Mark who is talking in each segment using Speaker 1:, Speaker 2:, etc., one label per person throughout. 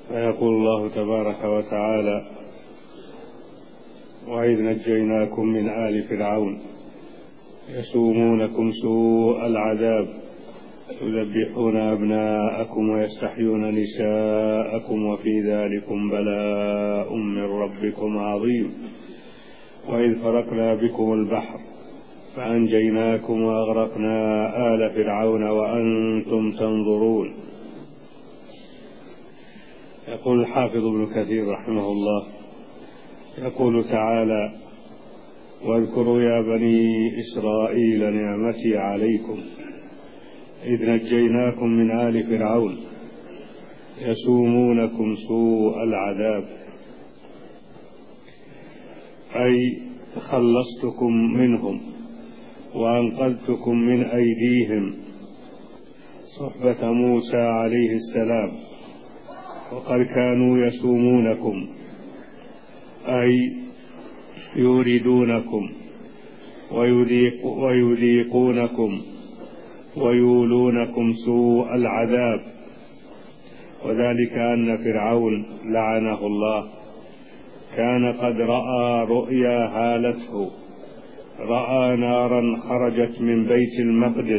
Speaker 1: فيقول الله تبارك وتعالى: وإذ نجيناكم من آل فرعون يسومونكم سوء العذاب يذبحون أبناءكم ويستحيون نساءكم وفي ذلكم بلاء من ربكم عظيم. وإذ فرقنا بكم البحر فأنجيناكم وأغرقنا آل فرعون وأنتم تنظرون. يقول الحافظ ابن كثير رحمه الله: يقول تعالى: واذكروا يا بني إسرائيل نعمتي عليكم إذ نجيناكم من آل فرعون يسومونكم سوء العذاب، أي خلصتكم منهم وأنقذتكم من أيديهم صحبة موسى عليه السلام، وقد كانوا يسومونكم أي يوردونكم ويذيقونكم ويولونكم سوء العذاب، وذلك أن فرعون لعنه الله كان قد رأى رؤيا هالته، رأى نارا خرجت من بيت المقدس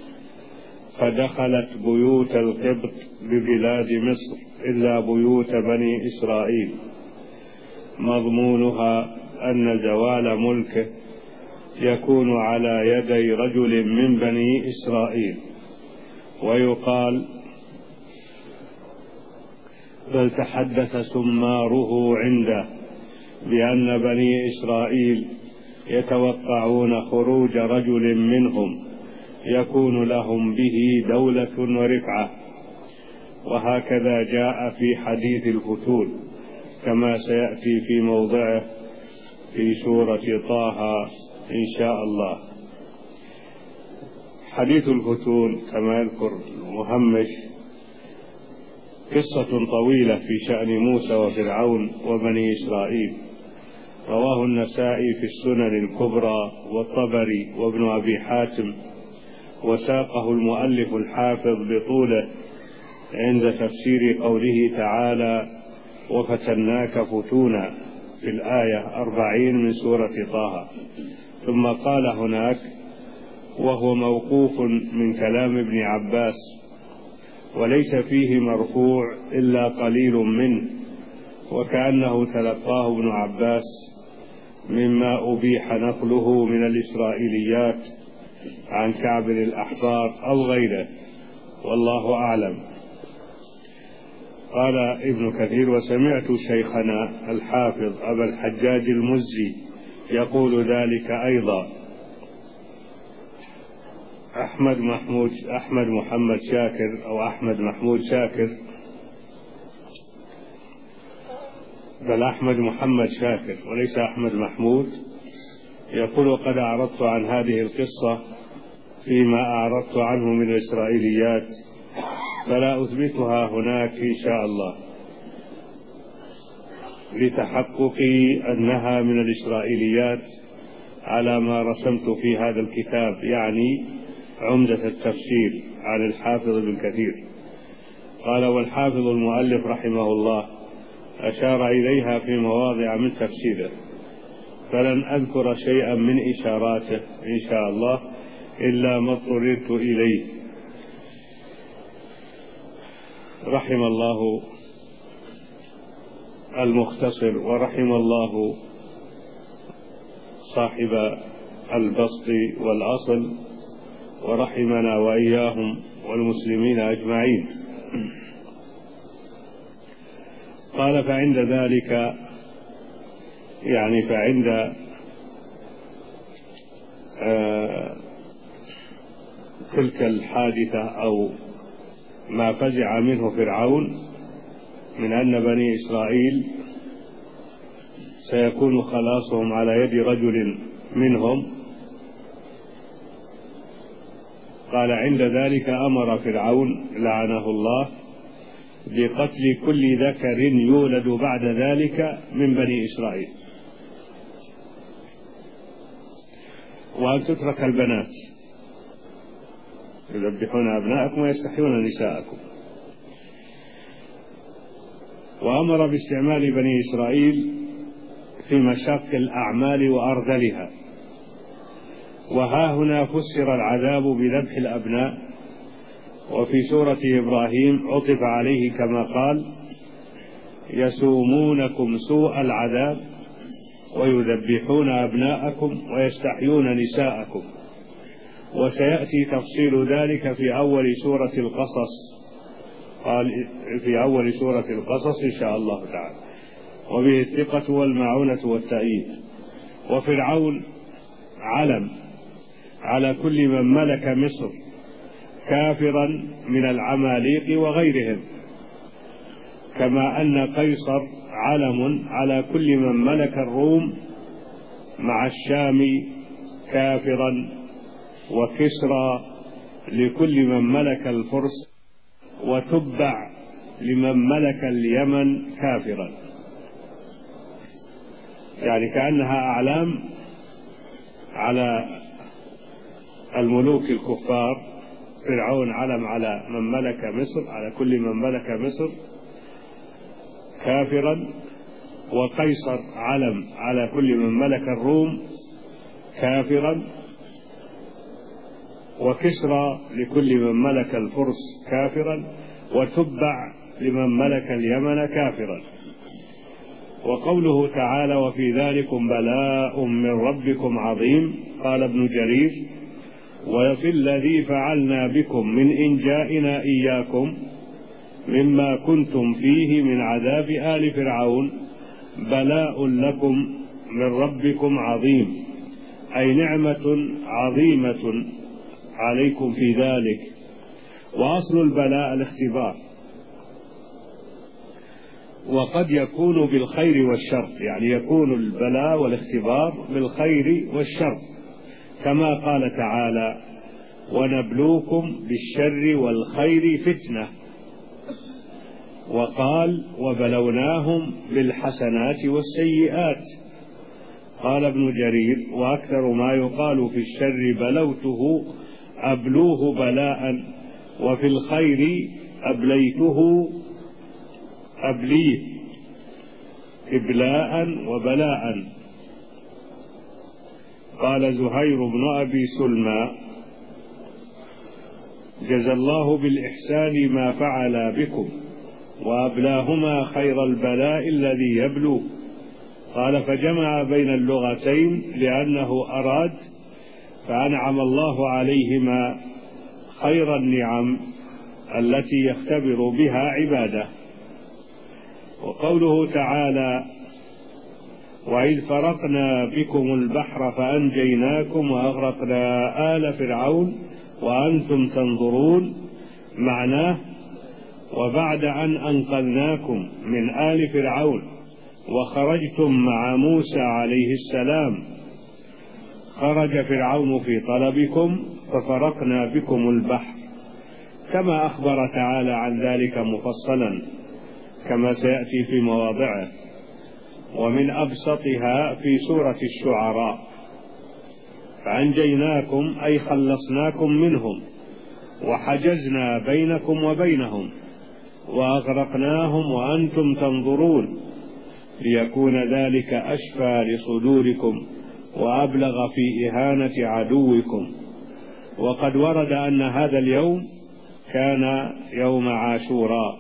Speaker 1: فدخلت بيوت القبط ببلاد مصر إلا بيوت بني إسرائيل، مضمونها أن زوال ملكه يكون على يدي رجل من بني إسرائيل. ويقال: بل تحدث سماره عنده بأن بني إسرائيل يتوقعون خروج رجل منهم يكون لهم به دولة ورفعة، وهكذا جاء في حديث الفتون كما سيأتي في موضعه في سورة طه إن شاء الله. حديث الفتون كما يذكر المهمش قصة طويلة في شأن موسى وفرعون وبني إسرائيل، رواه النسائي في السنن الكبرى والطبري وابن أبي حاتم، وساقه المؤلف الحافظ بطوله عند تفسير قوله تعالى: وفتناك فتونا في الآية 40 من سورة طه. ثم قال هناك: وهو موقوف من كلام ابن عباس، وليس فيه مرفوع إلا قليل منه، وكأنه تلقاه ابن عباس مما أبيح نقله من الإسرائيليات عن كعب الأحبار أو غيره، والله أعلم. قال ابن كثير: وسمعت شيخنا الحافظ أبا الحجاج المزي يقول ذلك أيضا. أحمد محمد شاكر أو أحمد محمود شاكر، بل أحمد محمد شاكر وليس أحمد محمود، يقول: وقد أعرضت عن هذه القصة فيما أعرضت عنه من الإسرائيليات، فلا أثبتها هناك إن شاء الله لتحققي أنها من الإسرائيليات على ما رسمت في هذا الكتاب، يعني عمدة التفسير عن الحافظ ابن كثير. قال: والحافظ المؤلف رحمه الله أشار إليها في مواضع من تفسيره، فلن أذكر شيئا من إشاراته إن شاء الله إلا ما اضطررت إليه. رحم الله المختصر ورحم الله صاحب البسط والأصل، ورحمنا وإياهم والمسلمين أجمعين. قال: فعند ذلك، يعني فعند تلك الحادثة أو ما فزع منه فرعون من أن بني إسرائيل سيكون خلاصهم على يد رجل منهم، قال: عند ذلك أمر فرعون لعنه الله بقتل كل ذكر يولد بعد ذلك من بني إسرائيل، وأن تترك البنات، يذبحون أبناءكم ويستحيون نساءكم. وأمر باستعمال بني إسرائيل في مشاق الأعمال وأرذلها. وها هنا فسر العذاب بذبح الأبناء، وفي سورة إبراهيم عطف عليه كما قال: يسومونكم سوء العذاب ويذبحون أبناءكم ويستحيون نساءكم. وسيأتي تفصيل ذلك في أول سورة القصص، قال في أول سورة القصص إن شاء الله تعالى. وبه الثقة والمعونة والتأييد. وفرعون علم على كل من ملك مصر كافرا من العماليق وغيرهم، كما أن قيصر علم على كل من ملك الروم مع الشام كافرا، وكسرى لكل من ملك الفرس، وتبع لمن ملك اليمن كافرا. يعني كأنها أعلام على الملوك الكفار. فرعون علم على من ملك مصر، على كل من ملك مصر كافرا، وقيصر علم على كل من ملك الروم كافرا، وكسرى لكل من ملك الفرس كافرا، وتبع لمن ملك اليمن كافرا. وقوله تعالى: وفي ذلكم بلاء من ربكم عظيم، قال ابن جرير: وفي الذي فعلنا بكم من إنجائنا إياكم مما كنتم فيه من عذاب آل فرعون بلاء لكم من ربكم عظيم، أي نعمة عظيمة عليكم في ذلك. وأصل البلاء الاختبار، وقد يكون بالخير والشر، يعني يكون البلاء والاختبار بالخير والشر، كما قال تعالى: ونبلوكم بالشر والخير فتنة. وقال: وبلوناهم بالحسنات والسيئات. قال ابن جرير: وأكثر ما يقال في الشر بلوته أبلوه بلاء، وفي الخير أبليته أبليه إبلاء وبلاء. قال زهير بن أبي سلمى: جزى الله بالإحسان ما فعل بكم، وأبلاهما خير البلاء الذي يبلو. قال: فجمع بين اللغتين لأنه أراد فأنعم الله عليهما خير النعم التي يختبر بها عباده. وقوله تعالى: وإذ فرقنا بكم البحر فأنجيناكم وأغرقنا آل فرعون وأنتم تنظرون، معناه: وبعد أن أنقذناكم من آل فرعون وخرجتم مع موسى عليه السلام، خرج فرعون في طلبكم ففرقنا بكم البحر، كما أخبر تعالى عن ذلك مفصلا كما سيأتي في مواضعه. ومن أبسطها في سورة الشعراء: فأنجيناكم أي خلصناكم منهم، وحجزنا بينكم وبينهم، وأغرقناهم وأنتم تنظرون، ليكون ذلك أشفى لصدوركم وأبلغ في إهانة عدوكم. وقد ورد أن هذا اليوم كان يوم عاشوراء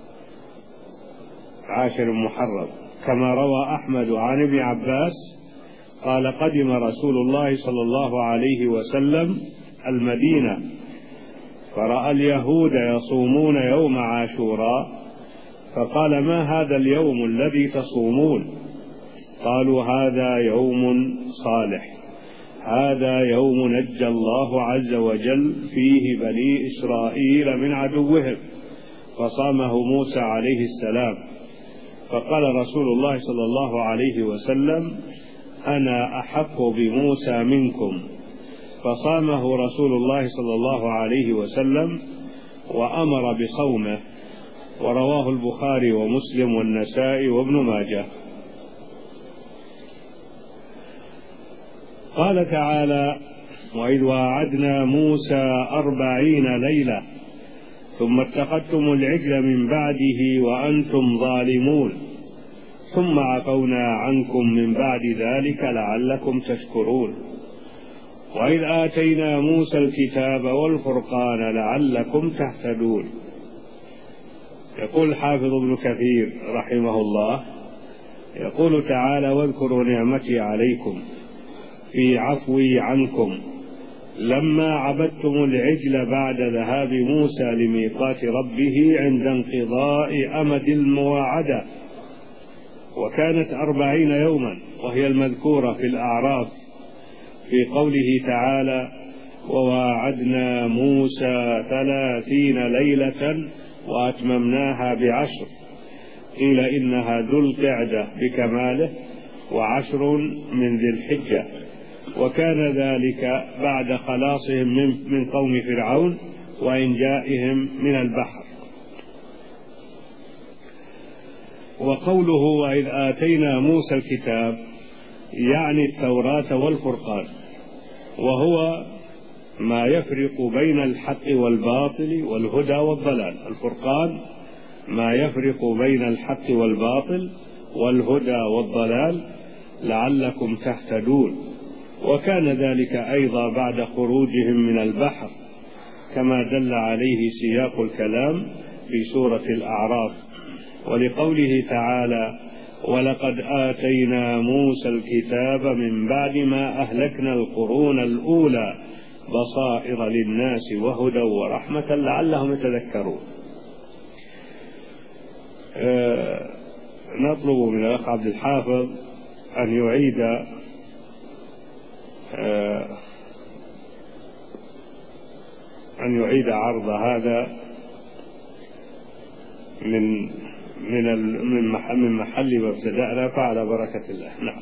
Speaker 1: 10 محرم، كما روى أحمد عن ابن عباس قال: قدم رسول الله صلى الله عليه وسلم المدينة فرأى اليهود يصومون يوم عاشوراء، فقال: ما هذا اليوم الذي تصومون؟ قالوا: هذا يوم صالح، هذا يوم نجى الله عز وجل فيه بني إسرائيل من عدوهم، فصامه موسى عليه السلام. فقال رسول الله صلى الله عليه وسلم: أنا أحق بموسى منكم، فصامه رسول الله صلى الله عليه وسلم وأمر بصومه. ورواه البخاري ومسلم والنسائي وابن ماجه. قال تعالى: وإذ واعدنا موسى 40 ليلة ثم اتخذتم العجل من بعده وأنتم ظالمون ثم عفونا عنكم من بعد ذلك لعلكم تشكرون وإذ آتينا موسى الكتاب والفرقان لعلكم تهتدون. يقول الحافظ ابن كثير رحمه الله يقول تعالى: واذكروا نعمتي عليكم في عفوي عنكم لما عبدتم العجل بعد ذهاب موسى لميقات ربه عند انقضاء أمد المواعدة، وكانت 40 يوما، وهي المذكورة في الأعراف في قوله تعالى: وواعدنا موسى 30 ليلة وأتممناها ب10. قيل إنها ذو القعدة بكماله و10 من ذي الحجة، وكان ذلك بعد خلاصهم من قوم فرعون وإنجائهم من البحر. وقوله وإذ آتينا موسى الكتاب يعني التوراة والفرقان، وهو ما يفرق بين الحق والباطل والهدى والضلال. الفرقان ما يفرق بين الحق والباطل والهدى والضلال لعلكم تهتدون، وكان ذلك أيضا بعد خروجهم من البحر كما دل عليه سياق الكلام في سورة الأعراف. ولقوله تعالى: ولقد آتينا موسى الكتاب من بعد ما أهلكنا القرون الأولى بصائر للناس وهدى ورحمة لعلهم يتذكرون. نطلب من الأخ عبد الحافظ أن يعيد عرض هذا من محل ما ابتدأنا، فعلى بركة الله. نعم.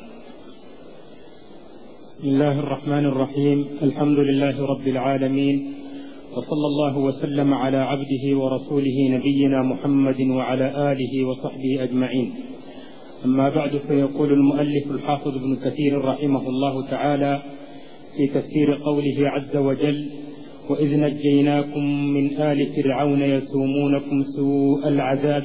Speaker 2: بسم الله الرحمن الرحيم. الحمد لله رب العالمين، وصلى الله وسلم على عبده ورسوله نبينا محمد وعلى آله وصحبه أجمعين. أما بعد، فيقول المؤلف الحافظ ابن كثير رحمه الله تعالى في تفسير قوله عز وجل: وإذ نجيناكم من آل فرعون يسومونكم سوء العذاب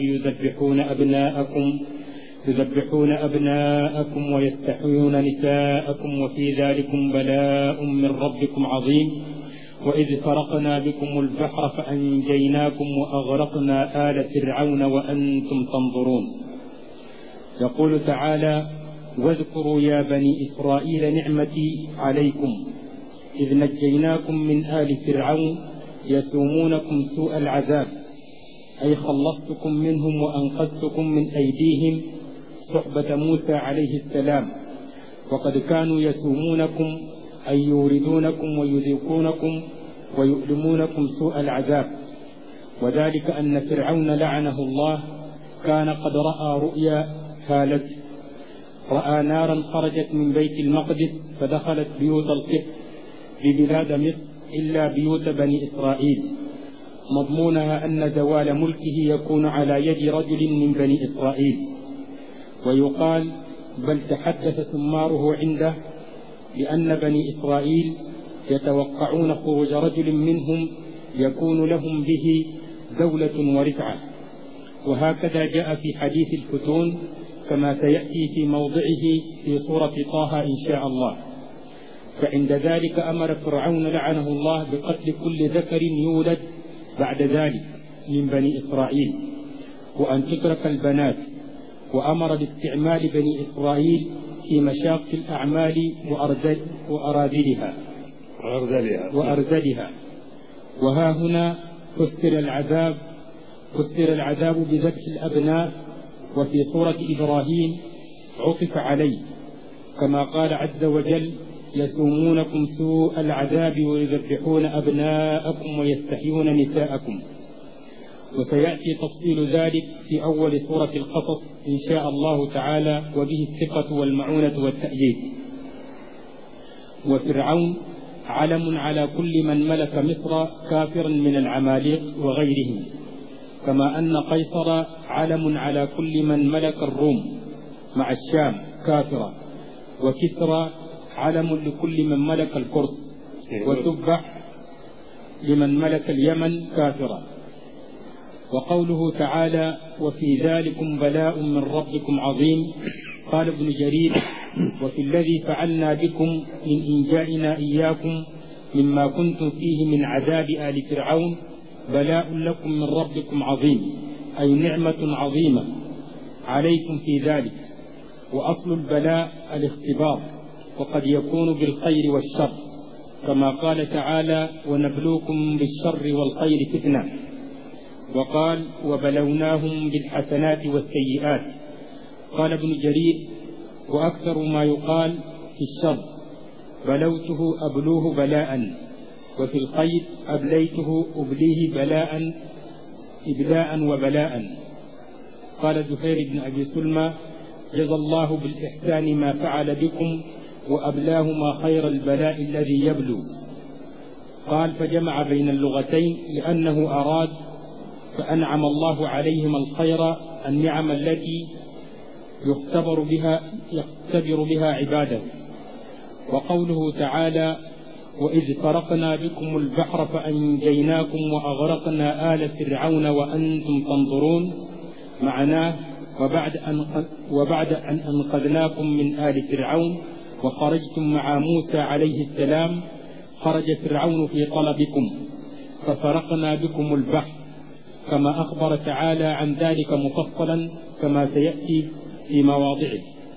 Speaker 2: يذبحون أبناءكم ويستحيون نساءكم وفي ذلكم بلاء من ربكم عظيم. وإذ فرقنا بكم البحر فأنجيناكم وأغرقنا آل فرعون وأنتم تنظرون. يقول تعالى: واذكروا يا بني إسرائيل نعمتي عليكم إذ نجيناكم من آل فرعون يسومونكم سوء العذاب، أي خلصتكم منهم وأنقذتكم من أيديهم صحبة موسى عليه السلام. وقد كانوا يسومونكم أي يوردونكم ويذيقونكم ويؤلمونكم سوء العذاب، وذلك أن فرعون لعنه الله كان قد رأى رؤيا هالت، رأى نارا خرجت من بيت المقدس فدخلت بيوت القبط ببلاد مصر إلا بيوت بني إسرائيل، مضمونها أن زوال ملكه يكون على يد رجل من بني إسرائيل. ويقال بل تحدث ثماره عنده بأن بني إسرائيل يتوقعون خروج رجل منهم يكون لهم به دولة ورفعة، وهكذا جاء في حديث الفتون كما سيأتي في موضعه في سورة طه إن شاء الله. فعند ذلك أمر فرعون لعنه الله بقتل كل ذكر يولد بعد ذلك من بني إسرائيل، وأن تترك البنات، وأمر باستعمال بني إسرائيل في مشاق الأعمال وأرذلها. وها هنا فسر العذاب بذبح الأبناء، وفي سورة إبراهيم عطف عليه كما قال عز وجل: يسومونكم سوء العذاب ويذبحون أبناءكم ويستحيون نساءكم. وسيأتي تفصيل ذلك في أول سورة القصص إن شاء الله تعالى، وبه الثقة والمعونة والتأييد. وفرعون علم على كل من ملك مصر كافرا من العماليق وغيرهم، كما أن قيصر علم على كل من ملك الروم مع الشام كافرا، وكسرى علم لكل من ملك الفرس، وتبع لمن ملك اليمن كافرا. وقوله تعالى وفي ذلكم بلاء من ربكم عظيم. قال ابن جرير وفي الذي فعلنا بكم من إنجائنا إياكم مما كنتم فيه من عذاب آل فرعون بلاء لكم من ربكم عظيم، أي نعمة عظيمة عليكم في ذلك. وأصل البلاء الاختبار، وقد يكون بالخير والشر، كما قال تعالى ونبلوكم بالشر والخير فتنة. وقال وبلوناهم بالحسنات والسيئات. قال ابن جرير وأكثر ما يقال في الشر بلوته أبلوه بلاء، وفي الخير أبليته أبليه إبلاء وبلاء. قال زهير بن أبي سلمى جزى الله بالإحسان ما فعل بكم وأبلاه ما خير البلاء الذي يبلو. قال فجمع بين اللغتين لأنه أراد فأنعم الله عليهم الخير النعم التي يختبر بها عباده. وقوله تعالى وإذ فرقنا بكم البحر فأنجيناكم وأغرقنا آل فرعون وأنتم تنظرون، معناه وبعد أن أنقذناكم من آل فرعون وخرجتم مع موسى عليه السلام خرج فرعون في طلبكم ففرقنا بكم البحر، كما أخبر تعالى عن ذلك مفصلا كما سيأتي في مواضعه.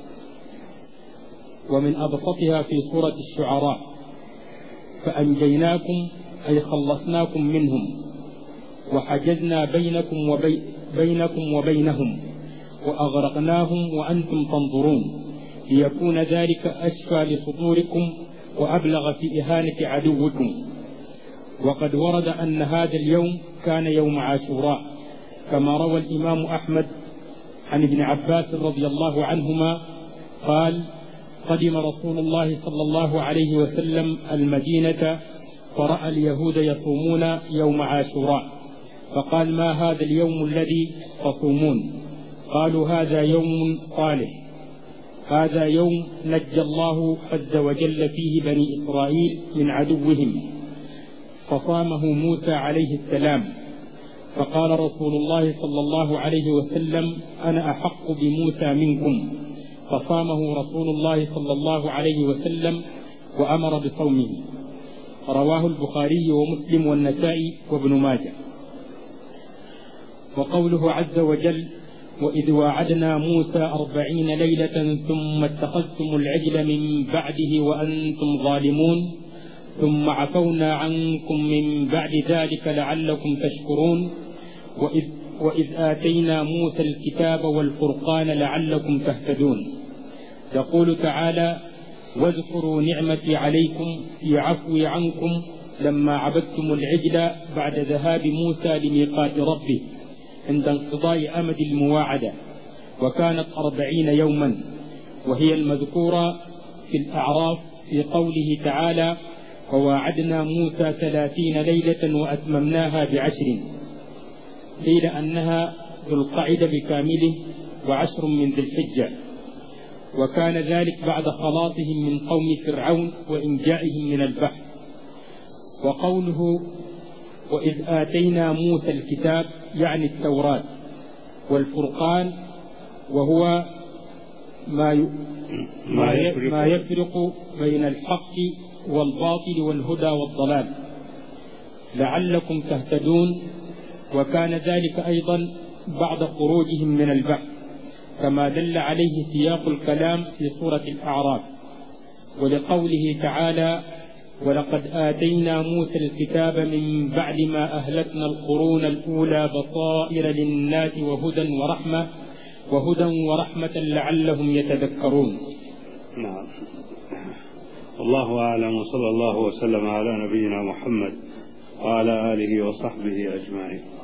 Speaker 2: ومن أبسطها في سورة الشعراء فأنجيناكم أي خلصناكم منهم وحجزنا بينكم وبينهم وأغرقناهم وأنتم تنظرون، ليكون ذلك أشفى لصدوركم وأبلغ في إهانة عدوكم. وقد ورد أن هذا اليوم كان يوم عاشوراء، كما روى الإمام أحمد عن ابن عباس رضي الله عنهما قال قدم رسول الله صلى الله عليه وسلم المدينة فرأى اليهود يصومون يوم عاشوراء، فقال ما هذا اليوم الذي تصومون؟ قالوا هذا يوم صالح، هذا يوم نجى الله عز وجل فيه بني إسرائيل من عدوهم، فصامه موسى عليه السلام. فقال رسول الله صلى الله عليه وسلم أنا أحق بموسى منكم، فصامه رسول الله صلى الله عليه وسلم وأمر بصومه. رواه البخاري ومسلم والنسائي وابن ماجه. وقوله عز وجل وإذ واعدنا موسى 40 ليلة ثم اتخذتم العجل من بعده وأنتم ظالمون ثم عفونا عنكم من بعد ذلك لعلكم تشكرون وإذ آتينا موسى الكتاب والفرقان لعلكم تهتدون. يقول تعالى واذكروا نعمتي عليكم في عفوي عنكم لما عبدتم العجل بعد ذهاب موسى لميقات ربه عند انقضاء أمد المواعدة، وكانت 40 يوما، وهي المذكورة في الأعراف في قوله تعالى وواعدنا موسى 30 ليلة وأتممناها ب10، قيل أنها ذو القعدة بكامله و10 من ذي الحجة، وكان ذلك بعد خلاصهم من قوم فرعون وإنجائهم من البحر. وقوله وإذ آتينا موسى الكتاب يعني التوراة والفرقان، وهو ما يفرق بين الحق والباطل والهدى والضلال لعلكم تهتدون، وكان ذلك أيضا بعد خروجهم من البحر كما دل عليه سياق الكلام في سورة الأعراف. ولقوله تعالى ولقد آتينا موسى الكتاب من بعد ما أهلكنا القرون الأولى بصائر للناس وهدى ورحمة لعلهم يتذكرون.
Speaker 1: نعم. الله أعلم، وصلى الله وسلم على نبينا محمد وعلى آله وصحبه أجمعين.